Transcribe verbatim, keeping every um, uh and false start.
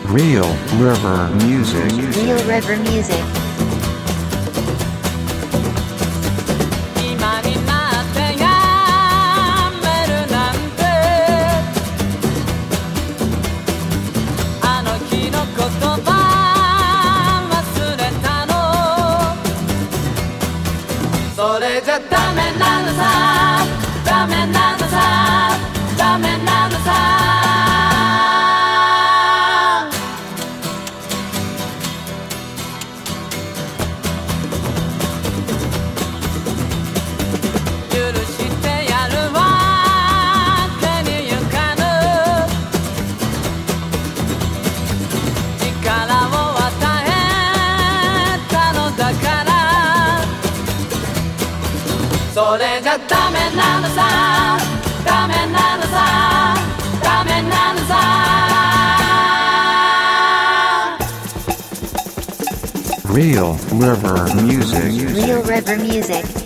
Real River Music. Real River Music. 今になってやめるなんてあの日の言葉忘れたのそれじゃダメなのさダメなのさダメなのさそれじゃダメなのさダメなのさダメなのさ Real River Music. Real River Music.